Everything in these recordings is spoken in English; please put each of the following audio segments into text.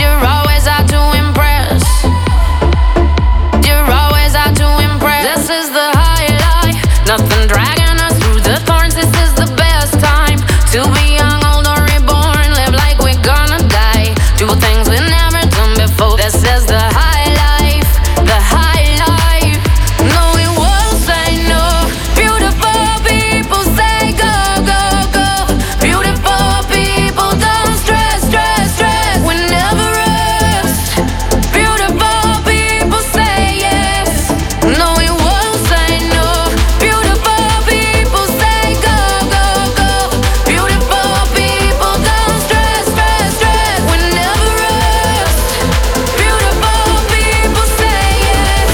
You're always out to impress. You're always out to impress. This is the high life. Nothing dragging us through the thorns. This is the best time to be young, old, or reborn. Live like we're gonna die. Do things we've never done before. This is the high life. The high life. No, we won't say no. Beautiful people say go, go, go. Beautiful people don't stress, stress, stress. We never rest. Beautiful people say yes. No, we won't say no. Beautiful people say go, go, go. Beautiful people don't stress, stress, stress. We never rest. Beautiful people say yes.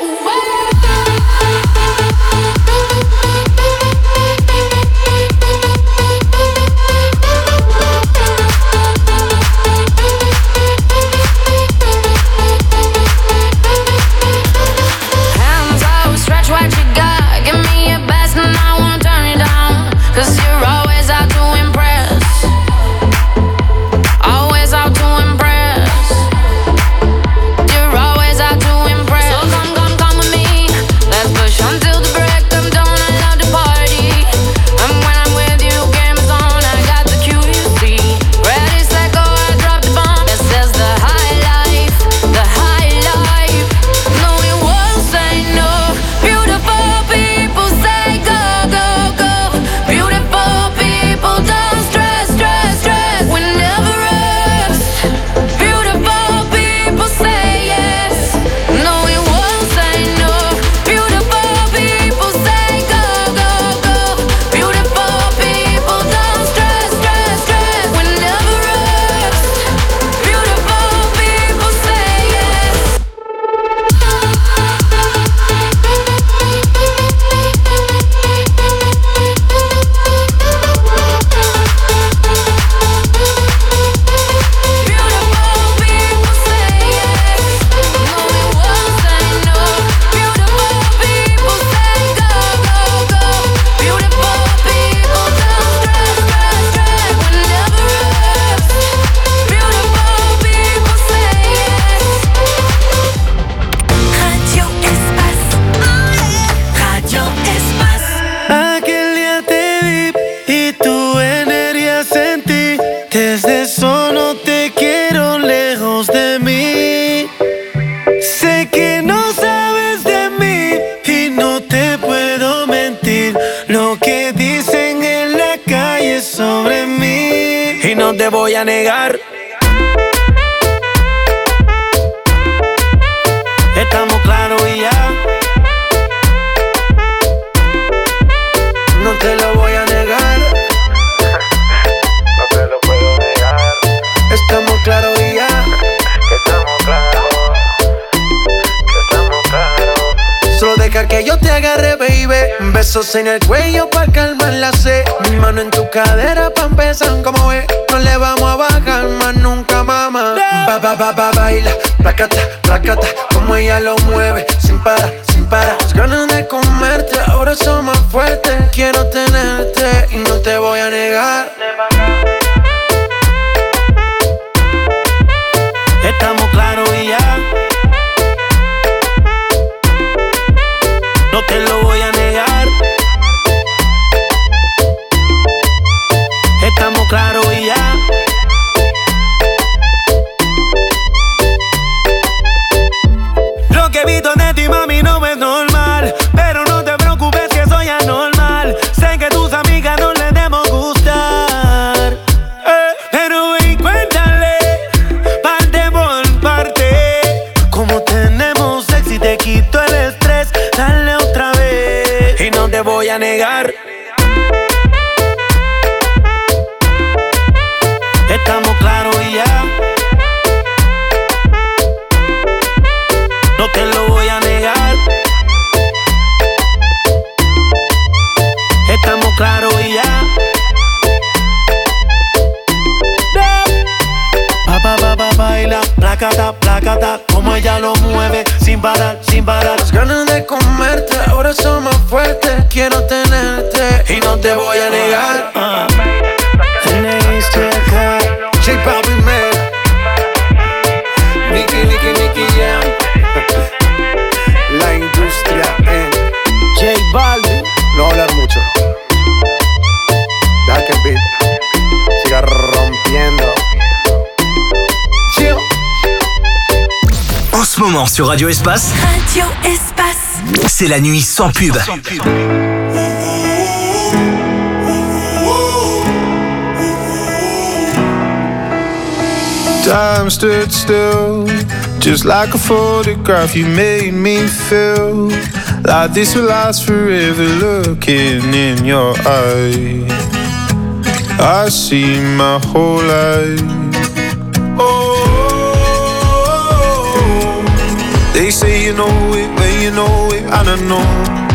Hands out, stretch what you got. Give me your best and I won't turn it down. 'Cause you're always out to impress. Always out to impress. You're always out to impress. So come, come, come with me. Let's push until the break of dawn. I love the party. And when I'm with you, game is on. I got the cue, you see. Ready, set, go, I drop the bomb. This is the high life. The high life. No, we won't say no. Beautiful people say go, go, go. Beautiful people don't stress, stress, stress. We never rest. Beautiful people say yes. No, we won't say no. Beautiful people say go, go, go. Beautiful people don't stress, stress, stress. We never rest. Beautiful people say yes. Beautiful people say yes. No, we won't say no. Beautiful people say go, go, go. Beautiful people don't stress, stress, stress. We never rest. Beautiful people say yes. Radio Espace. Radio Espace. Aquel día te vi y tu energía sentí. Desde eso no te quiero lejos de mí. Sé que no sabes de mí y no te puedo mentir. Lo que dicen en la calle sobre mí y no te voy a negar. Estamos claros y ya. No te lo voy a negar. No te lo puedo negar, Estamos claros y ya. que estamos claros, que estamos claros. Solo deja que yo te agarre, baby. Besos en el cuello pa' calmar la sed. Mi mano en tu cadera pa' empezar, como ves. No le vamos a bajar más nunca, mamá. Ba, ba, ba, ba, baila, placata, placata. Como ella lo mueve, sin parar, sin parar. Las ganas de comerte, ahora son más fuertes. Quiero tenerte y no te voy a negar. Estamos claros y ya. No te lo voy a negar. Estamos claros y ya. Lo que he visto de ti, mami, no es normal. Pero no te preocupes que soy anormal. Sé que tus amigas no les debemos gustar. Pero ven, cuéntale, parte por parte. Como tenemos sexy, te quito el estrés. Dale otra vez y no te voy a negar. Estamos claros y ya. No te lo voy a negar. Estamos claros y ya. Baila, placata, placata. Como ella lo mueve, sin parar, sin parar. Las ganas de comerte, ahora son más fuertes. Quiero tenerte y no te voy a negar. J Balvin, man. moment sur Radio Espace, Radio Espace. c'est la nuit sans pub. Time stood still, just like a photograph. You made me feel like this will last forever. Looking in your eyes, I see my whole life. Oh, they say you know it, but you know it, and I know.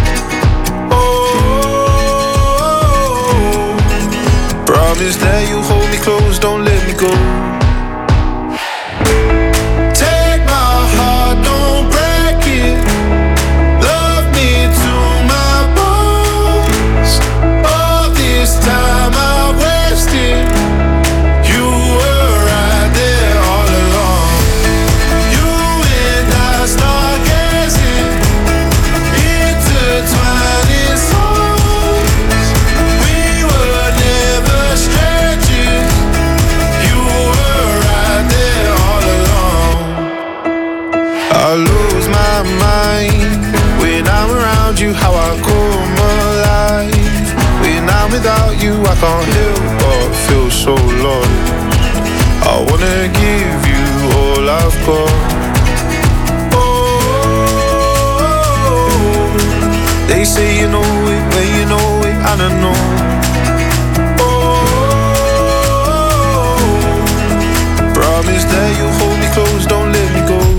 Oh, promise that you'll hold me close, don't let me go. How I come alive when I'm without you, I can't help but feel so lost. I wanna give you all I've got. Oh, they say you know it, but you know it, and I know. Oh, promise that you'll hold me close, don't let me go.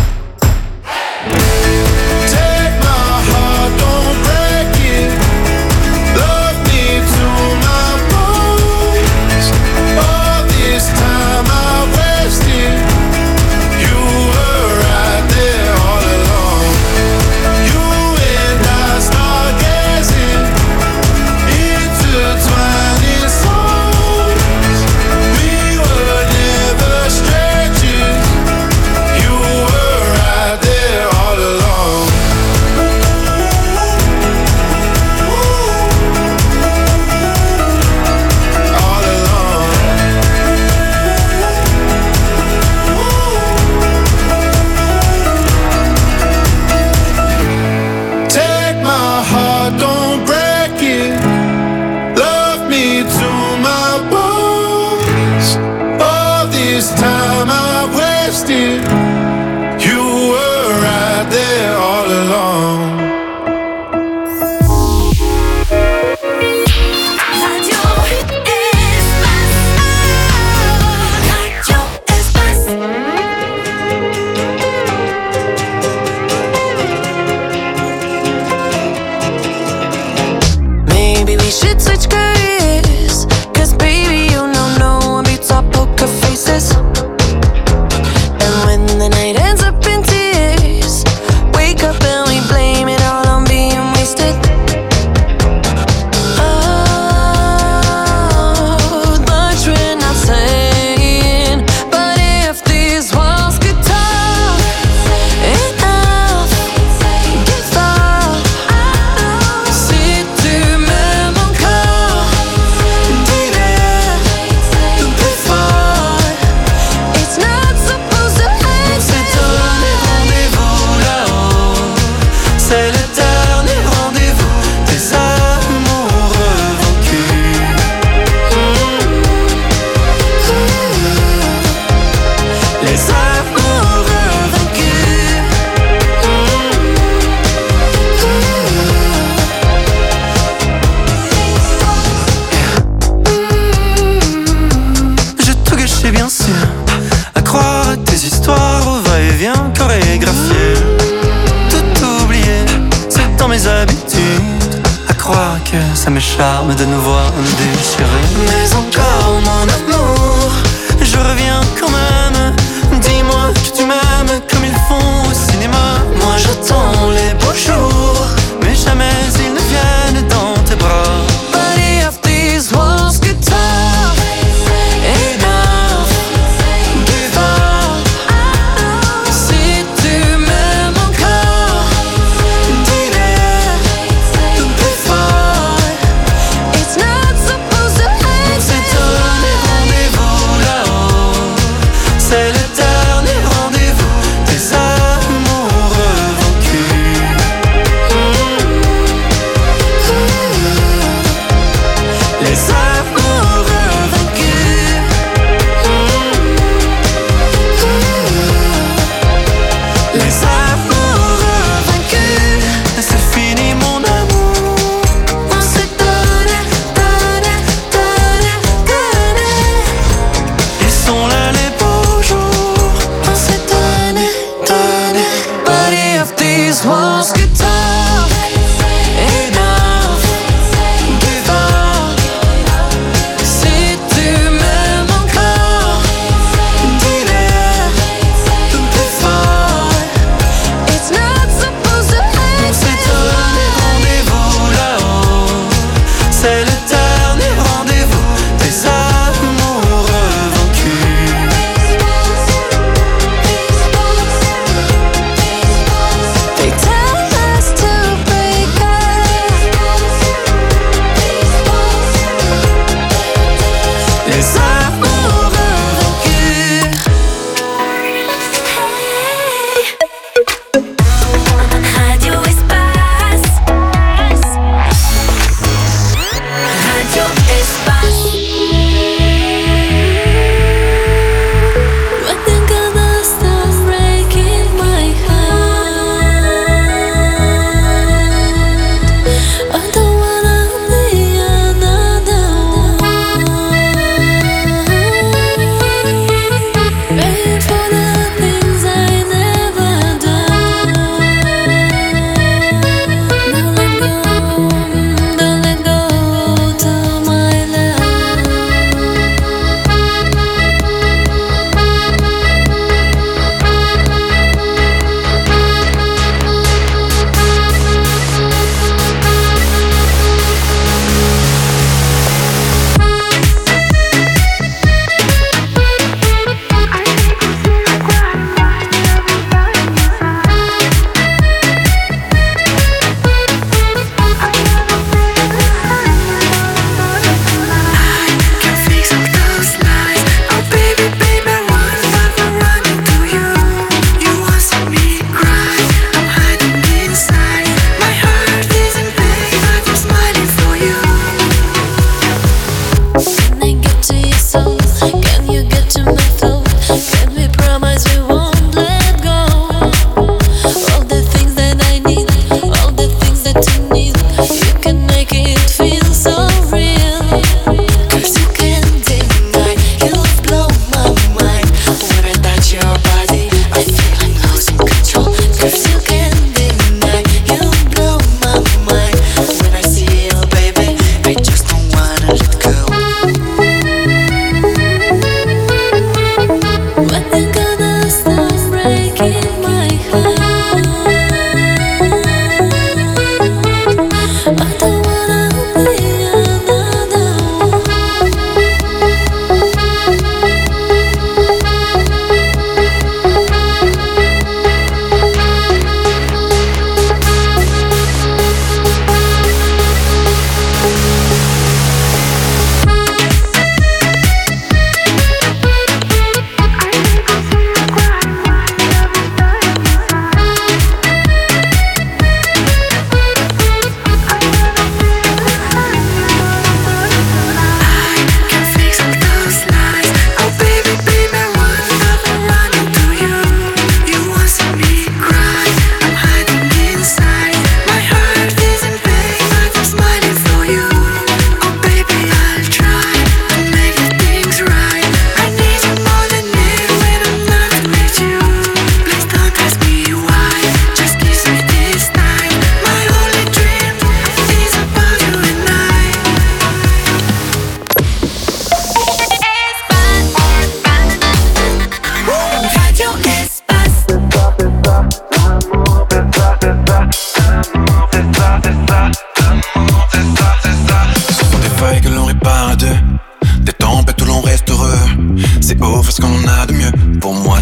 Ça me charme de nous voir déchirés. Mais encore mon amour, je reviens quand même. Dis-moi que tu m'aimes comme ils font au cinéma. Moi j'attends les beaux jours, mais jamais ils ne viennent dans tes bras. But if these walls get tough, enough, give up. Si tu m'aimes encore, dis-le plus fort. It's not supposed to end. C'est donné rendez-vous.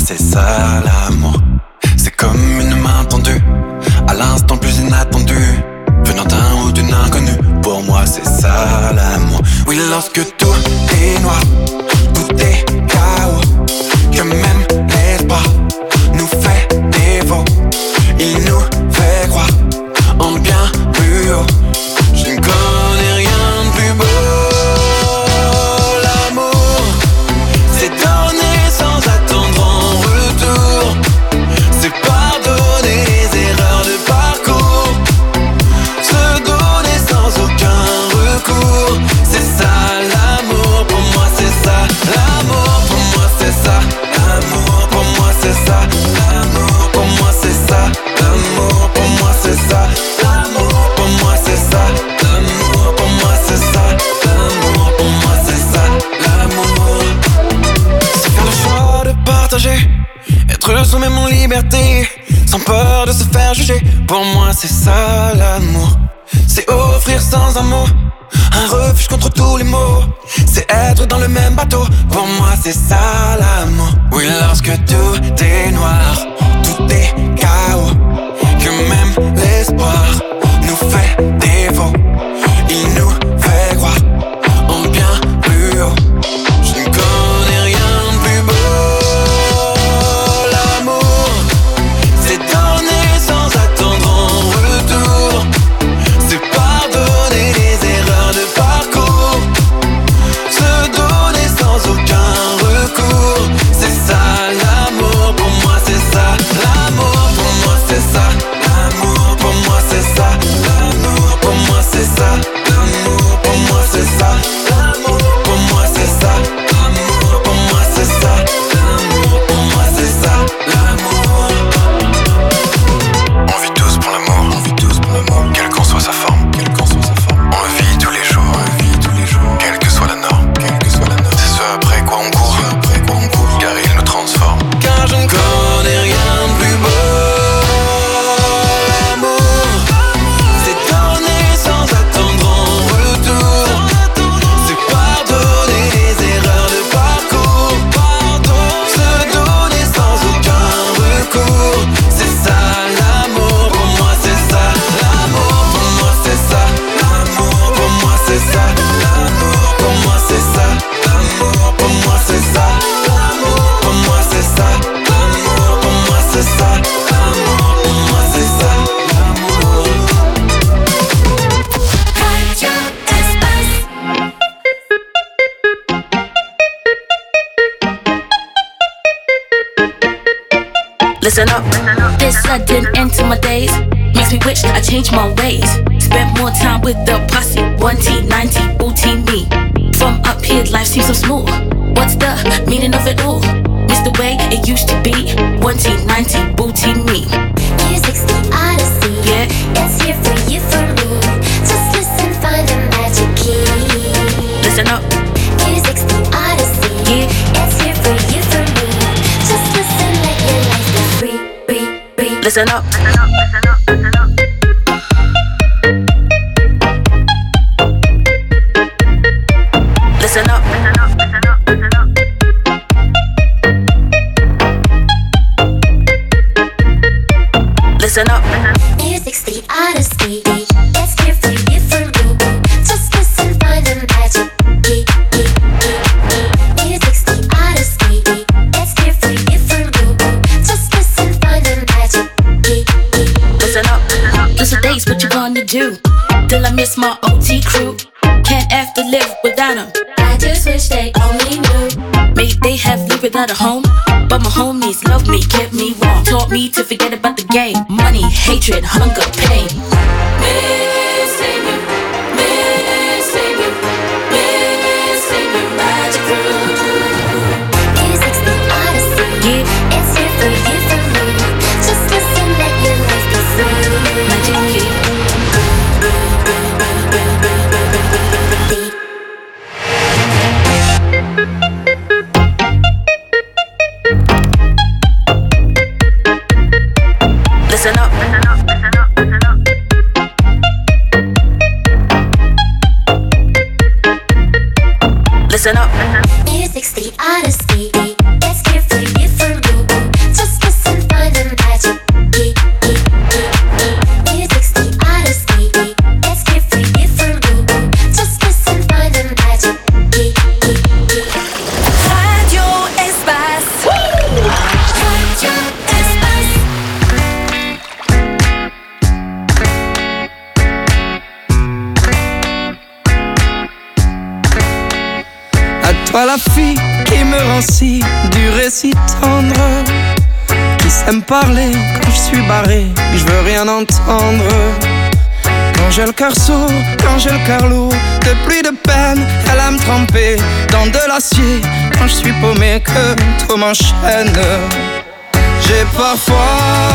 c'est ça l'amour. C'est comme une main tendue, à l'instant le plus inattendu, venant d'un ou d'une inconnue. Pour moi c'est ça l'amour. Oui, lorsque tout est noir, tout est chaos, que même l'espoir nous fait défaut. Il nous fait croire en bien plus haut. Je ne connais rien de plus beau. L'amour, c'est donner sans attendre en retour. C'est pardonner les erreurs de parcours. Se donner sans aucun recours. C'est ça l'amour, pour moi c'est ça. L'amour, pour moi c'est ça. L'amour, pour moi c'est ça. L'amour, pour moi c'est ça. L'amour, pour moi c'est ça. L'amour, pour moi c'est ça. L'amour, pour moi c'est ça. L'amour, pour moi c'est ça. L'amour, c'est faire le choix de partager, être soi-même en liberté, sans peur de se faire juger. Pour moi c'est ça l'amour. C'est offrir sans un mot un refuge contre tous les maux. C'est être dans le même bateau. Pour moi c'est ça l'amour. Oui, lorsque tout est noir, tout est chaos, que même l'espoir nous fait défaut. Il nous fait croire en bien plus haut. Je ne connais rien de plus beau. L'amour, c'est donner sans attendre en retour. C'est pardonner les erreurs de parcours. Se donner sans aucun recours. C'est ça l'amour, pour moi c'est ça. L'amour, pour moi c'est ça. L'amour, pour moi c'est ça. L'amour, pour moi c'est ça. L'amour, pour moi c'est ça. L'amour, pour moi c'est ça. L'amour, pour moi c'est ça. L'amour, pour moi c'est ça. L'amour. On vit tous pour l'amour, on vit tous pour l'amour, quelle qu'en soit sa forme, quelle qu'en soit sa forme. On le vit tous les jours, on le vit tous les jours, quelle que soit la norme, quelle que soit la norme. C'est ce après quoi on court, car il nous transforme. Car je ne connais rien de plus beau. L'amour, c'est donner sans attendre en retour. C'est pardonner les erreurs de parcours. Se donner sans aucun recours. C'est ça l'amour, pour moi c'est ça. L'amour, pour moi c'est ça. L'amour, pour moi c'est ça. L'amour, pour moi c'est ça. L'amour, pour moi c'est ça. L'amour, pour moi c'est ça. L'amour, pour moi c'est ça. L'amour, pour moi c'est ça. L'amour. Radio Espace. Listen up. This sudden end to my days makes me wish I changed my ways. Spent more time with the posse, 1T, 90, booty me. From up here, life seems so smooth. What's the meaning of it all? It's the way it used to be. 1T, 90, booty me. Music's the odyssey. Yeah. It's here for you, for me. Just listen, find the magic key. Listen up. Music's the odyssey. Yeah. It's here for you, for me. Just listen, let your life be free, free, free. Listen up. Listen up. Listen up. Music's the odyssey. It's here for you, for me. Just listen, find the magic key, key, key, key. Music's the odyssey. It's here for you, for me. Just listen, find the magic key, key. Listen up. Those are days, what you gonna do? Till I miss my OT crew. Can't have to live without them. I just wish they only knew. Maybe they have lived without a home, but my homies love me, get me wrong. Taught me to forget about the game. Money, hatred, hunger, pain. Missing you, missing you, missing you, magic crew. Music's the odyssey. Yeah. It's here for you, for me. Just listen, let your life be free. Magic key. Listen up. la fille qui me rend si dur et si tendre, qui sait me parler quand je suis barré, puis je veux rien entendre. Quand j'ai le cœur sourd, quand j'ai le cœur lourd, de pluie de peine, elle aime tremper dans de l'acier. Quand je suis paumé, que tout m'enchaîne. J'ai parfois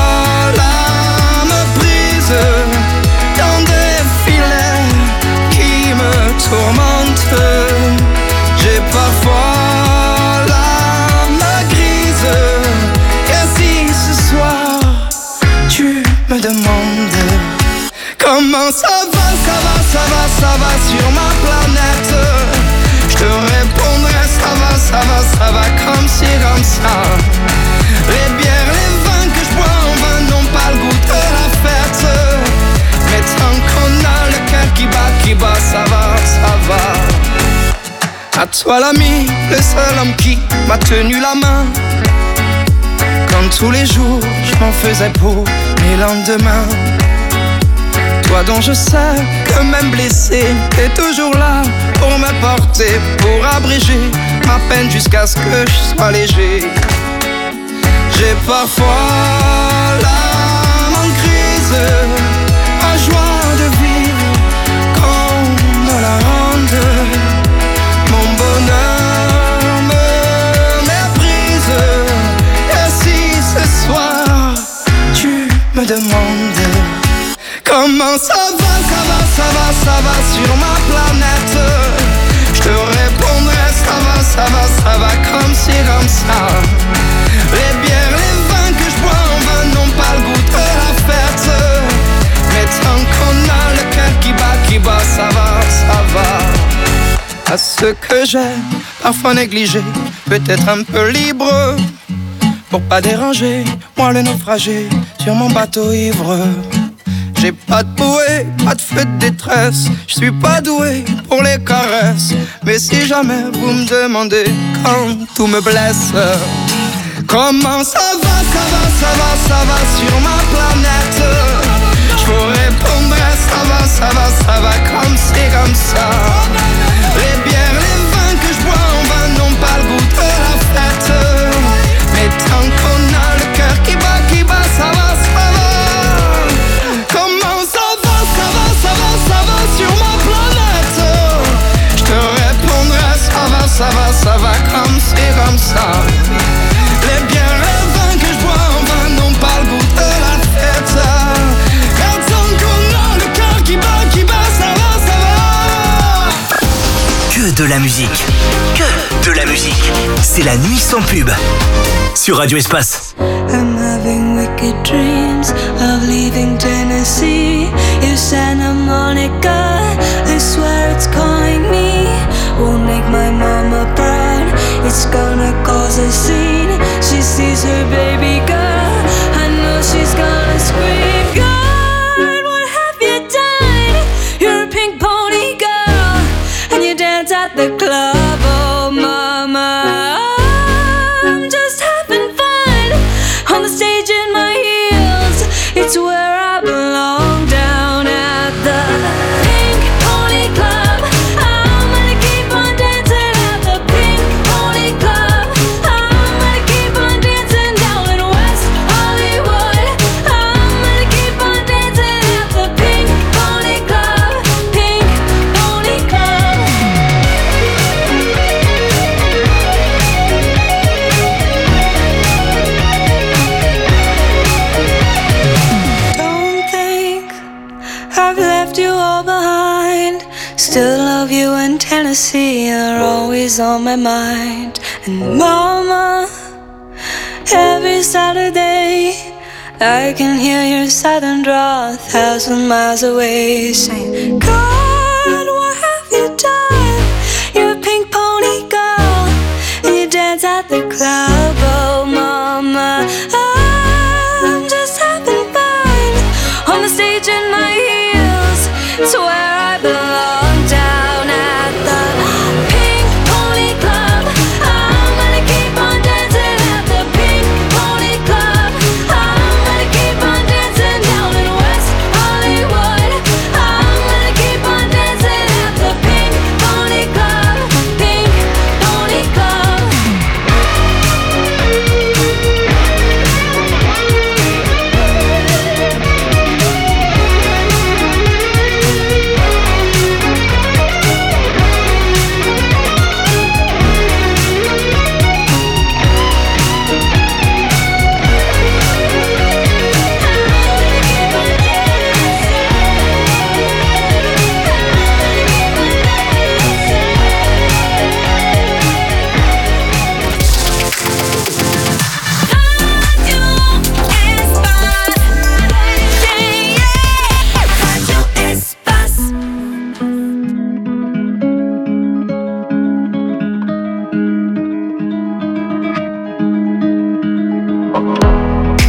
l'âme prise dans des filets qui me tourmentent. J'ai parfois l'âme grise. Et si ce soir tu me demandes comment ça va, ça va, ça va, ça va sur ma planète, je te répondrai ça va, ça va, ça va comme ci, comme ça. Les bières, les vins que je bois en vain n'ont pas le goût de la fête. Mais tant qu'on a le cœur qui bat, ça va, ça va. À toi l'ami, le seul homme qui m'a tenu la main quand tous les jours je m'en faisais pour mes lendemains. Toi dont je sais que même blessé, t'es toujours là pour me porter, pour abréger ma peine jusqu'à ce que je sois léger. J'ai parfois l'âme en crise, ma joie de vivre qu'on me la rende. Mon bonheur me méprise. Et si ce soir tu me demandes comment ça va, ça va, ça va, ça va sur ma planète, je te répondrai ça va, ça va, ça va comme ci, comme ça. Les bières, les vins que je bois en vain n'ont pas le goût de la fête. Mais tant qu'on a le cœur qui bat, ça va, ça va. À ce que j'ai parfois négligé, peut-être un peu libre, pour pas déranger, moi le naufragé sur mon bateau ivre. J'ai pas de bouée, pas de feu de détresse, je suis pas doué pour les caresses. Mais si jamais vous me demandez quand tout me blesse, comment ça va, ça va, ça va, ça va sur ma planète, je vous répondrai ça va, ça va, ça va comme c'est comme ça. Les bières, les vins que je bois en vain n'ont pas le goût de la fête. Mais tant qu'on a le cœur qui bat, ça va, ça va. Comment ça va, ça va, ça va, ça va sur ma planète, je te répondrai ça va, ça va, ça va comme c'est comme ça. Les bières, les vins que je bois en vain n'ont pas le goût de la fête. Car tant qu'on a le cœur qui bat, ça va, ça va. Que de la musique, que de la musique. C'est la nuit sans pub sur Radio Espace. I'm having wicked dreams of leaving Tennessee. You Santa Monica, I swear it's calling me. Won't make my mama proud, it's gonna cause a scene. She sees her baby girl, I know she's gonna scream. God, what have you done? You're a pink pony girl, and you dance at the club, oh mama. I'm just having fun on the stage in my heels. It's where I belong, down at the Pink Pony Club. I'm gonna keep on dancing at the Pink Pony Club. I'm gonna keep on dancing down in West Hollywood. I'm gonna keep on dancing at the Pink Pony Club. Pink Pony Club. Don't think I've left you all behind. Still love you in Tennessee, you're always on my mind. And mama, every Saturday I can hear your southern drawl 1,000 miles away, saying, God, what have you done? You're a pink pony girl, and you dance at the club, oh mama. I'm just having fun on the stage in my heels. It's where I belong, down at the Pink Pony Club. I'm gonna keep on dancing at the Pink Pony Club. I'm gonna keep on dancing down in West Hollywood. I'm gonna keep on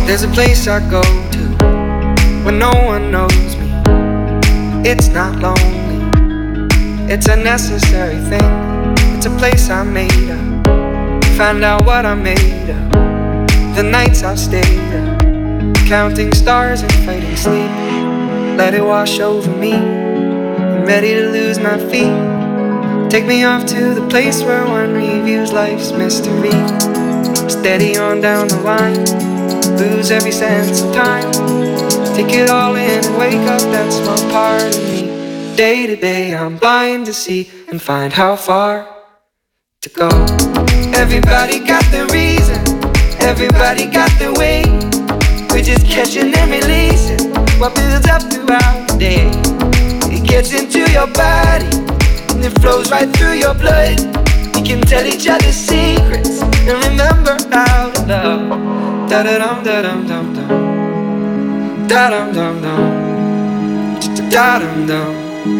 There's a place I go to when no one knows me. It's not lonely, it's a necessary thing. It's a place I made up, find out what I made up. The nights I've stayed up, counting stars and fighting sleep. Let it wash over me, I'm ready to lose my feet. Take me off to the place where one reviews life's mystery. Steady on down the line, lose every sense of time. Take it all in and wake up that small part of me. Day to day I'm blind to see and find how far to go. Everybody got their reason, everybody got their way. We're just catching and releasing what builds up throughout the day. It gets into your body and it flows right through your blood. We can tell each other secrets and remember how to love. Da-da-dum, da-dum, dum, dum. Da-dum, dum, dum. Da-dum, dum.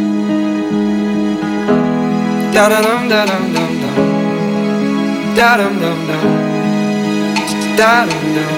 Da-da-dum, da-dum, dum, dum. Da-dum, dum, dum. Da-dum, dum.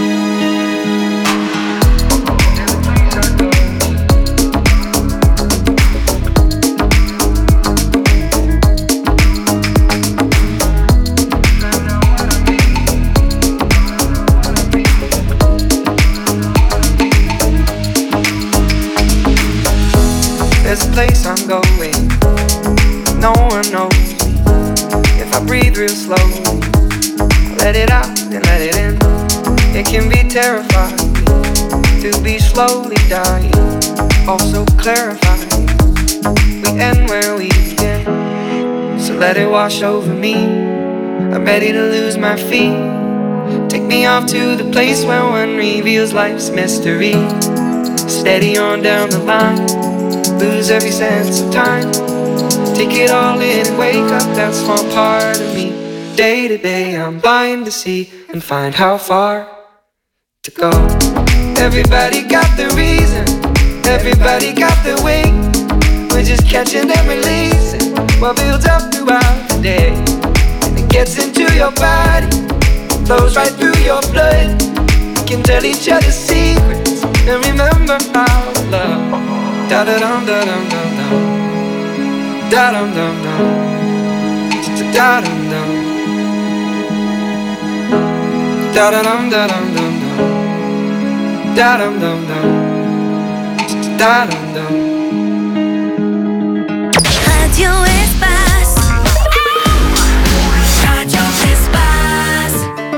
There's a place I'm going, no one knows me. If I breathe real slowly, I let it out and let it in. It can be terrifying to be slowly dying, also clarifying. We end where we begin, so let it wash over me. I'm ready to lose my feet. Take me off to the place where one reveals life's mystery. Steady on down the line, lose every sense of time. Take it all in and wake up that small part of me. Day to day I'm blind to see and find how far to go. Everybody got their reason, everybody got their way. We're just catching and releasing what builds up throughout the day. And it gets into your body, flows right through your blood. We can tell each other secrets and remember how to love. Da-da-dum, da-dum, dum, dum. Da-dum, dum, dum. Da-dum, dum. Da-da-dum, da-dum, dum, dum. Da-dum, dum, dum. Da-dum, dum. Radio Espace. Radio Espace.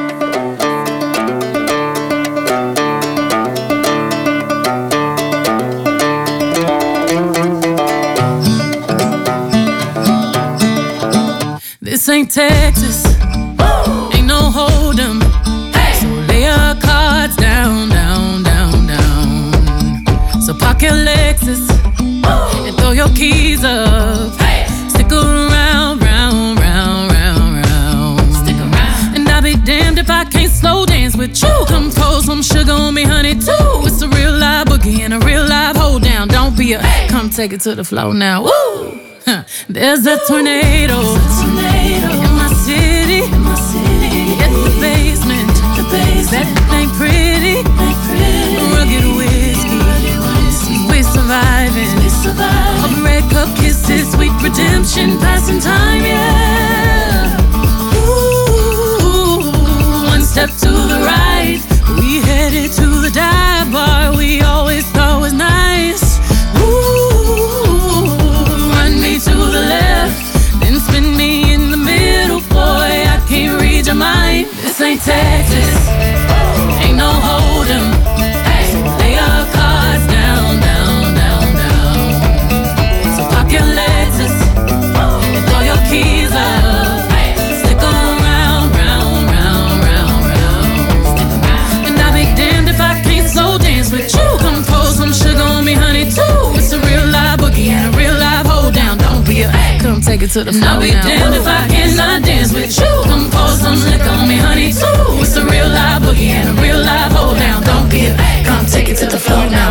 This ain't Texas, ain't no hold'em. So lay your cards down, down, down, down. So park your Lexus and throw your keys up. Stick around, round, round, round, round. Stick around. And I'll be damned if I can't slow dance with you. Come pour some sugar on me, honey, too. It's a real live boogie and a real live hold down. Don't be a come take it to the floor now. Woo! There's a tornado in my city. It's the basement. That ain't pretty. Rugged whiskey. We're surviving. All the red cup kisses, sweet redemption, passing time, yeah. Ooh, one step to the right, we headed to the dive bar we always thought was nice. Ooh, run me to the left, then spin me in the middle, boy, I can't read your mind. This ain't Texas, ain't no hold'em. So lay your cards down, down, down, down. So park your Lexus and throw your keys up. Stick around, round, round, round, round. And I'll be damned if I can't slow dance with you. Come pour some sugar on me, honey, too. It's a real live boogie and a real live hold down. Don't be a come take it to the floor. I'll be damned if I cannot dance with you. Come pour some liquor on me, honey, too. It's a real live boogie and a real live hold down. Don't be a come take it to the floor now.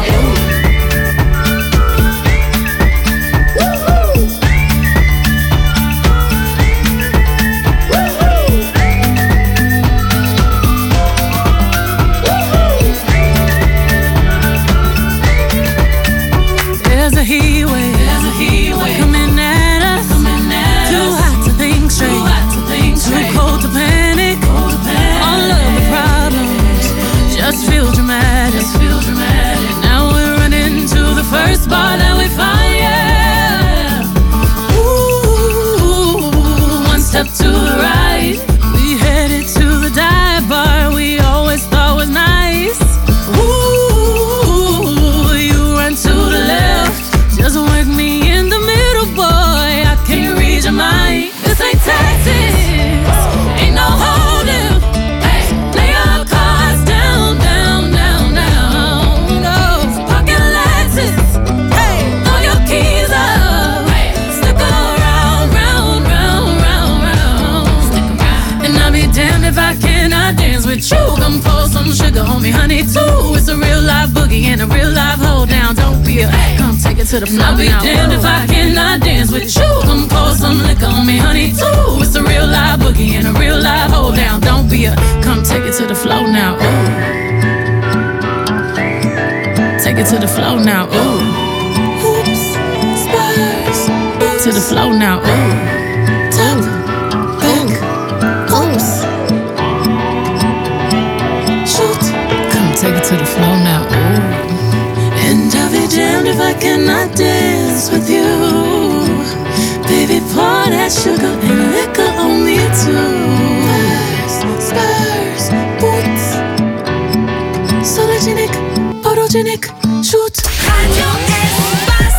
Let's feel dramatic. Now we're running to the first bar that we find, yeah. Ooh, one step to the right. We headed to the dive bar we always thought was nice. Ooh, you run to the left. Just work me in the middle, boy. I can't read your mind. This ain't Texas. Ain't no holding. Lay your cards down, down, down, down. No, pocket Lexus. Hey, throw your keys up. Stick around, round, round, round, round. And I'll be damned if I cannot dance with you. Come pour some sugar on me, honey, too. It's a real live boogie and a real live hold down. Don't be a come take it to the floor. I'll be damned if I cannot dance with you. Come pour some liquor on me, honey, too. It's a real live boogie and a real live hold down. Don't be a come take it to the floor now. Ooh. Take it to the floor now. Ooh. Oops, Spurs. To the floor now. Ooh. Top, back, oops. Shoot. Come take it to the floor now. Ooh. And I'll be damned if I cannot dance with you. Baby, pour that sugar and liquor on me too. Spurs, boots. Sologenic, photogenic, shoot. Radio Espace.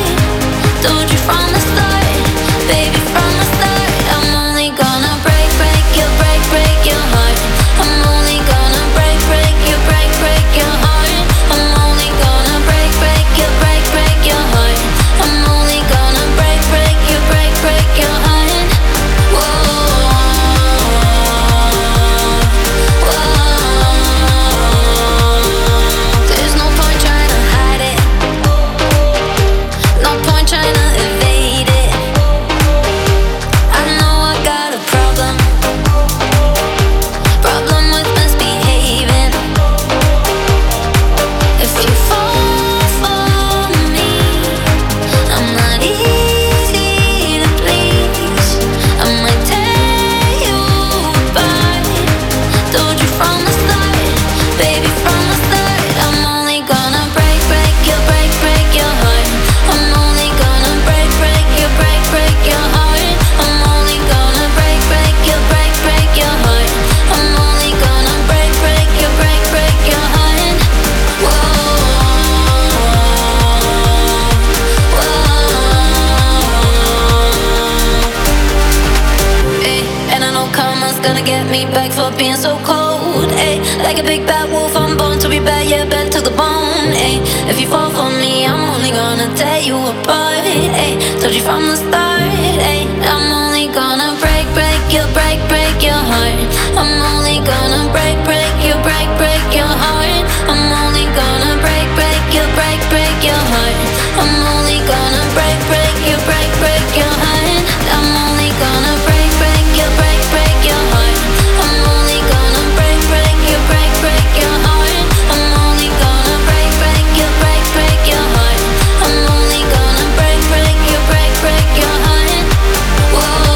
From the start, I'm only gonna break gonna get me back for being so cold. Ay, like a big bad wolf, I'm born to be bad, yeah, bad to the bone. Ay, if you fall for me, I'm only gonna tear you apart. Ay, told you from the start. Ay, I'm only gonna break your heart. I'm only gonna break your heart. I'm only gonna break your heart. I'm only gonna break your heart. I'm only gonna break your heart. I'm only gonna break your heart. I'm only gonna break your heart. I'm only gonna break your heart. Whoa.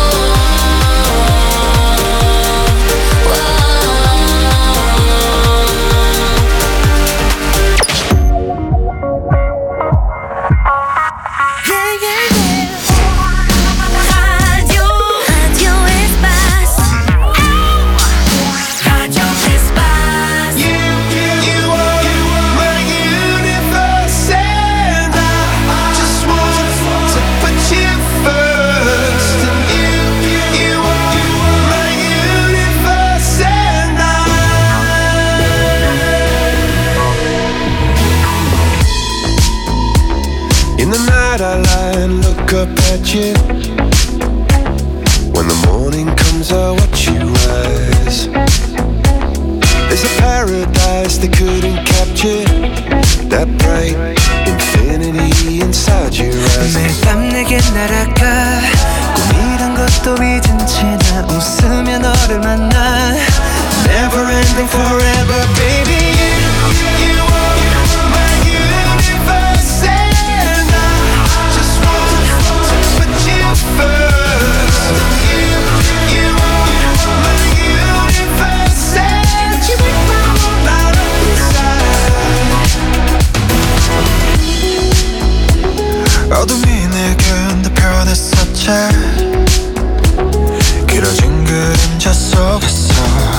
Up at you. When the morning comes, I watch you rise. There's a paradise they couldn't capture. That bright infinity inside your eyes. 매일 밤 내게 날아가 꿈이란 것도 잊은 채 나 웃으며 너를 만나. Never ending forever, baby. You are my universe, and I just want first, you are my universe, and you make my whole light up inside. 어둠이 내겐 더 변했었지. 길어진 그림자 속에서.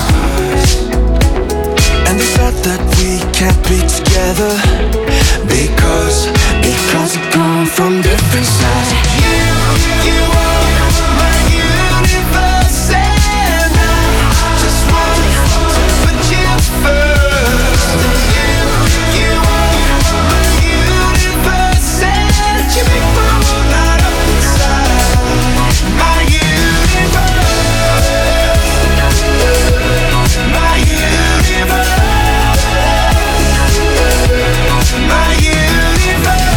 And they said that we can't be together because we come from different sides. You are my universe, and I just want to put you first. You are my universe, and you make my world light up inside. My universe, my universe, my universe.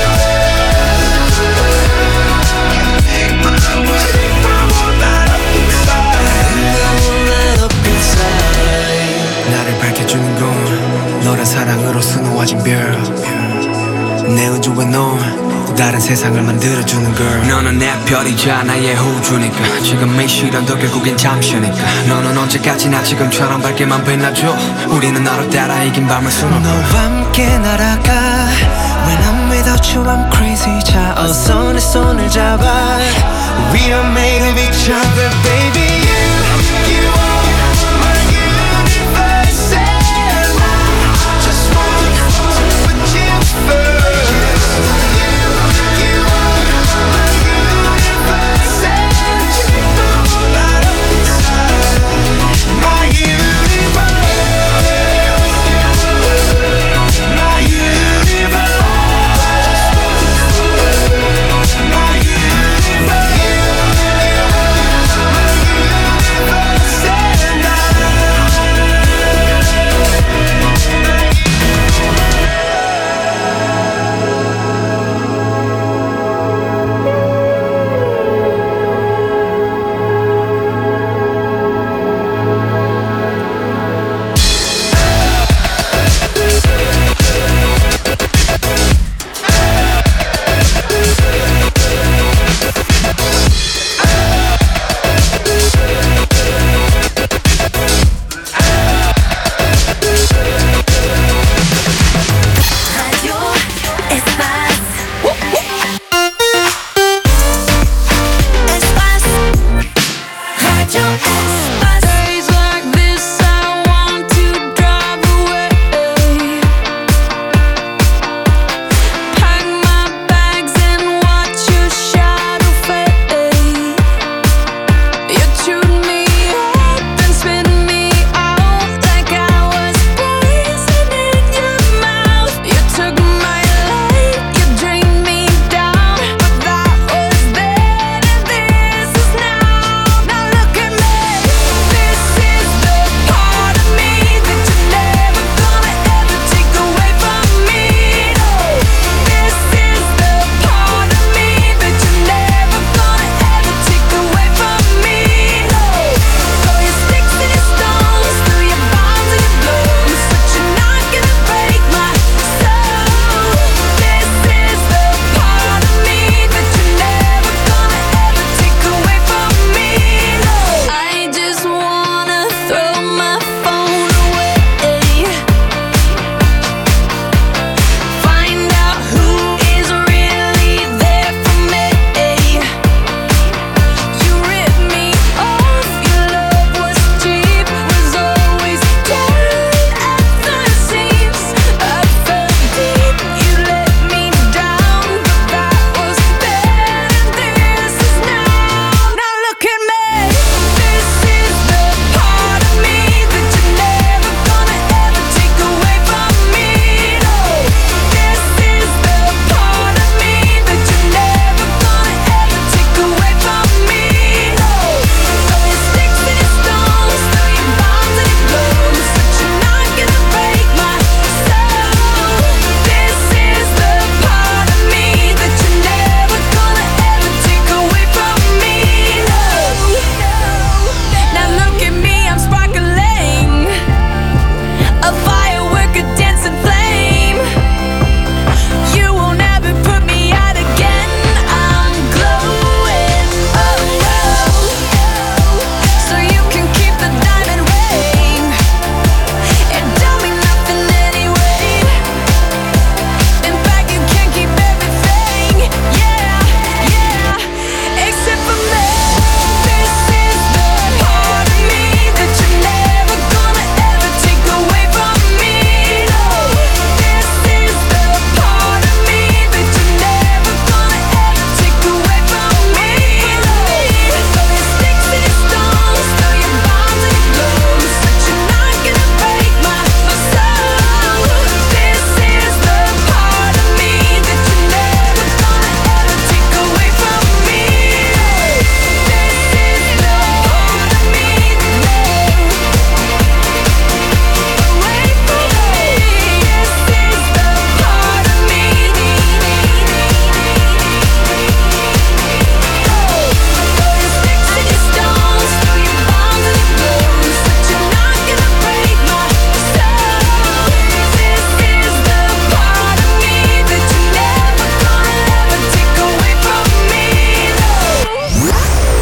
나를 밝혀주는 건 너란 사랑으로 수놓아진 별. 내 우주에 넌 또 다른 세상을 만들어주는 girl. 너는 내 별이자 나의 호주니까 지금의 시련도 결국엔 잠시니까. 너는 언제까지나 지금처럼 밝게만 빛나줘. 우리는 너를 따라 이긴 밤을 수놓아. 너와 함께 날아가. When I'm without you I'm crazy. 자 어서 내 손을 잡아. We are made of each other, baby. You are my universe, and I just want to put you first. You are my universe, and you make the whole light up inside. My universe, my universe, my universe.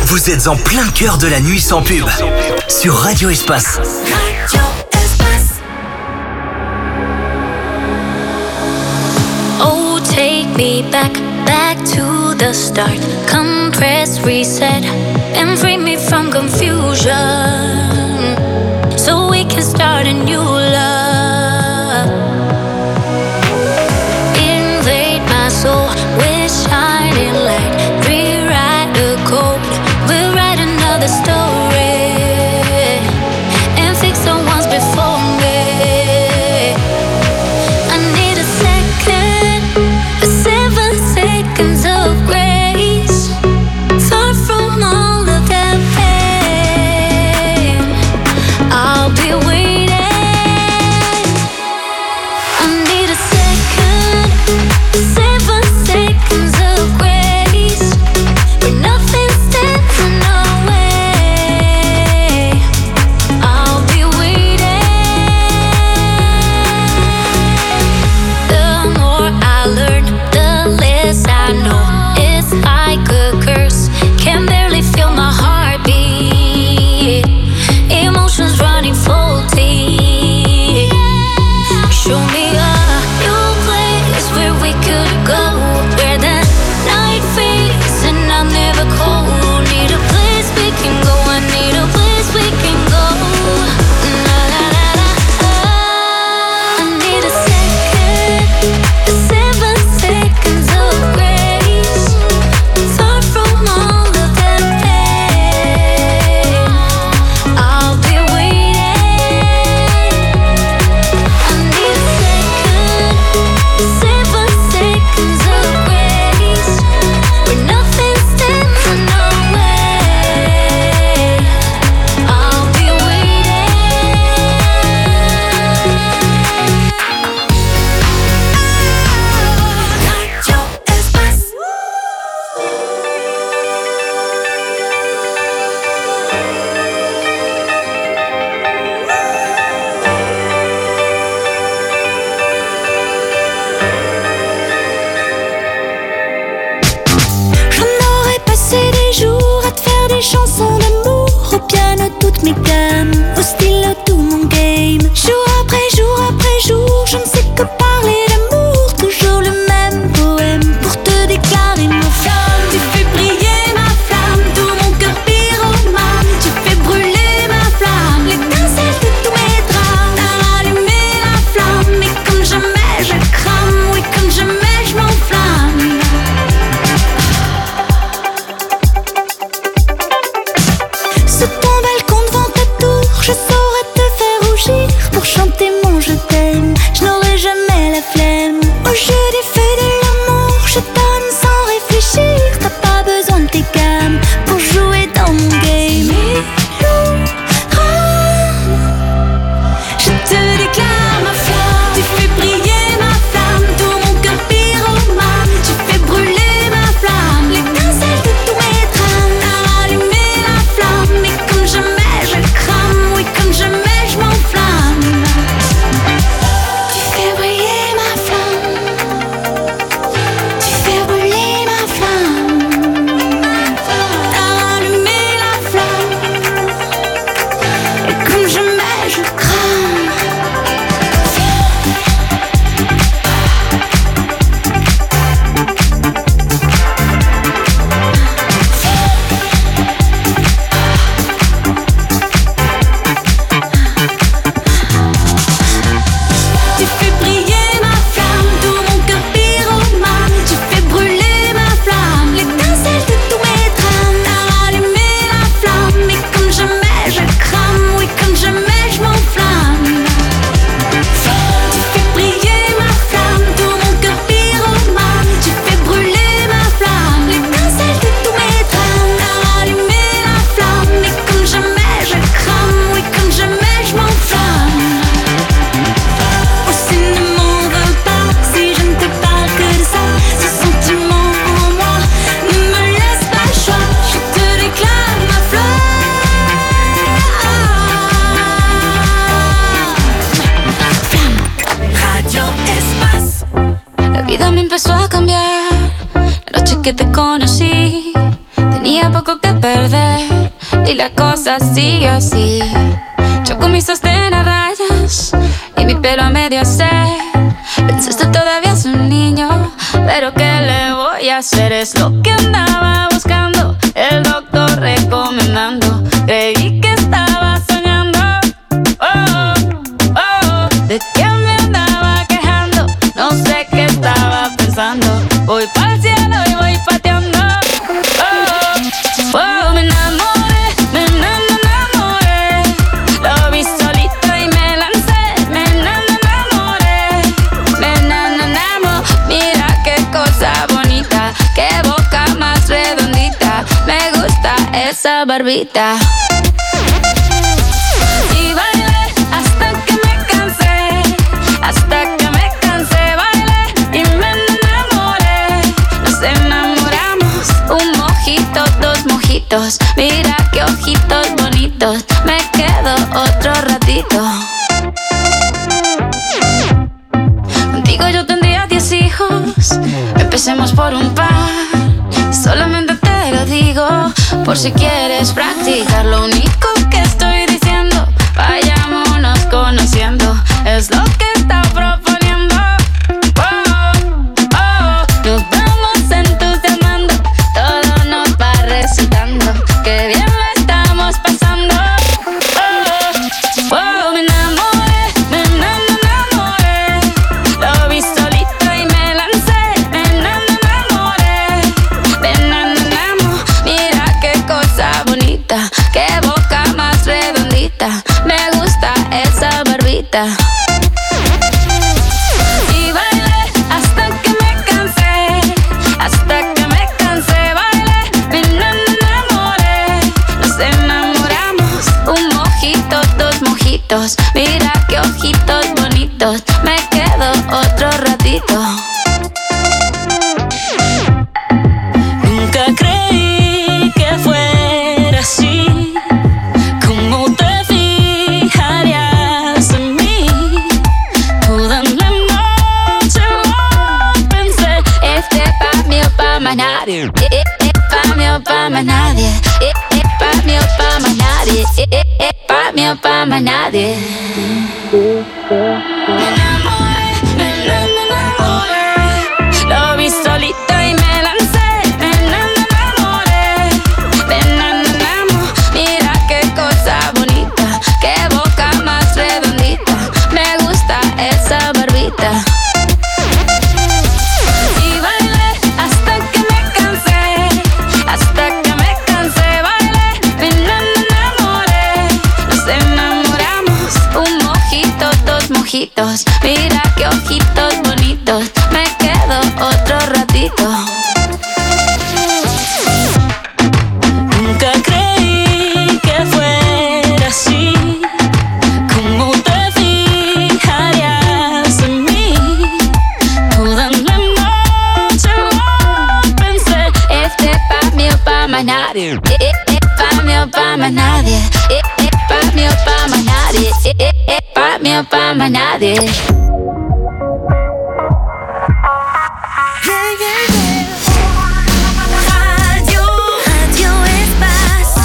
Vous êtes en plein cœur de la nuit sans pub sur Radio Espace. Radio Espace. Oh, take me back to the start. Come press reset and free me from confusion, so we can start a new love. Invade my soul with shining light. Rewrite the code, we'll write another story and fix the ones before me. I need a second, 7 seconds of grace, far from all of that pain. I'll be waiting. I need a second, 7 seconds of grace, where nothing stands in our way. I'll be waiting. The more I learn, the less I know. It's like a curse, can barely feel my heartbeat. Emotions running faulty. Show me a new place where we could go, where the night fades and I'm never cold. Need a place we can go, I need a place we can go. La la la la. I need a second, 7 seconds of grace, far from all of that pain. I'll be waiting. I need a second, 7 seconds of grace, where nothing stands in our way. I'll be waiting. Radio Espace. J'en aurais passé des jours à te faire des chansons d'amour, au piano toutes mes gammes, au stylo tout mon game. Jour après jour, je ne sais que parler d'amour, toujours le même poème pour te déclarer ma flamme. Tu fais briller ma flamme, tout mon cœur pyromane. Tu fais brûler ma flamme, l'étincelle de tous mes drames. T'as rallumé la flamme, et comme jamais je crame, oui comme jamais je m'enflamme. Sous ton balcon devant ta tour, je saurais te faire rougir pour chanter mon je t'aime. Je n'aurai jamais la flemme. Au jeu des feux de l'amour, je donne sans réfléchir. T'as pas besoin de tes gammes pour jouer dans mon game. Je te déclare ma flamme. Tu fais briller ma flamme, tout mon cœur pyromane. Tu fais brûler ma flamme, l'étincelle de tous mes drames. T'as rallumé la flamme, mais comme jamais je crame, oui comme jamais je m'enflamme. Tu fais briller ma flamme, tu fais brûler ma flamme. T'as rallumé la flamme, et comme jamais je crame. Tu fais briller ma flamme, tout mon cœur pyromane. Tu fais brûler ma flamme, l'étincelle de tous mes drames. T'as rallumé la flamme, mais comme jamais je crame, oui comme jamais je m'enflamme. Tu fais briller ma flamme, tout mon cœur pyromane. Tu fais brûler ma flamme, l'étincelle de tous mes drames. T'as rallumé la flamme, mais comme jamais je crame, oui comme jamais je m'enflamme. Aussi ne m'en veux pas si je ne te parle que de ça. Ce sentiment en moi ne me laisse pas le choix. Je te déclare ma Radio Espace. La vida me empezó a cambiar la noche que te conocí. tenía poco que perder y la cosa sigue así. Yo con mis sostén a rayas y mi pelo a medio hacer. Pensaste todavía es un niño, pero ¿qué le voy a hacer? Es lo que andaba buscando, el doctor recomendando. Creí que estaba soñando. Oh, oh, ¿de qué me andaba quejando? No sé qué estaba pensando. Voy pa'l cielo y voy pateando. Oh, oh, me enamoré, me enamoré. Lo vi solito y me lancé. Me enamoré, me enamoré. Mira qué cosa bonita, qué boca más redondita. Me gusta esa barbita. Y bailé hasta que me cansé, hasta que me cansé. Bailé y me enamoré. Nos enamoramos, un mojito, dos mojitos. Mira qué ojitos bonitos. Me quedo otro ratito. Contigo yo tendría 10 hijos. Empecemos por un par. Solamente te lo digo por si quieres practicar. Lo único que estoy diciendo, vayámonos conociendo. Es lo que está proponiendo. Oh, oh, nos vamos entusiasmando. Todo nos va resultando. Qué bien lo estamos pasando. Oh, oh, me enamoré, me enamoré. Lo vi solito y me lancé. Me enamoré, me enamoramos. Mira qué cosa bonita, qué boca más redondita. Me gusta esa barbita. Y bailé hasta que me cansé, hasta que me cansé. Bailé, me enamoré. Nos enamoramos, un mojito, dos mojitos. Mira qué ojitos bonitos. Me quedo otro ratito. Nunca creí que fuera así. ¿Cómo te fijarías en mí? Toda la noche lo pensé. Este pa' mí o pa' más nadie. Pa' mí o pa' más nadie. Pa' mí o pa' más nadie. Pa' mí o pa' más nadie. Me enamoré, me enamoré. Lo vi solito y me lancé. Me enamoré, me enamoramos. Mira qué cosa bonita, qué boca más redondita. Me gusta esa barbita. Y bailé hasta que me cansé, hasta que me cansé. Bailé, me enamoré. Nos enamoramos, un mojito, dos mojitos. Mira qué ojitos bonitos. Me quedo otro ratito. Nunca creí que fuera así. ¿Cómo te fijarías en mí? Toda la noche lo pensé. Este pa' mí o pa' más nadie. Pa' mí o pa' más nadie. Pa' mí o pa' más nadie. Pa' mí o pa' más nadie. Radio Espace.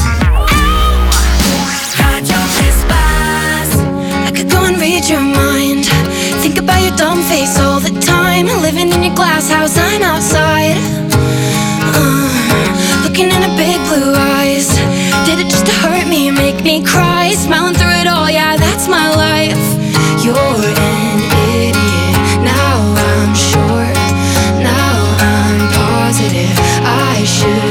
Radio Espace. I could go and read your mind. Think about your dumb face all the time. Living in your glass house, I'm outside. Looking in her big blue eyes. Did it just to hurt me and make me cry? Smiling through it all, yeah, that's my life. You're an idiot. Now I'm sure. Now I'm positive I should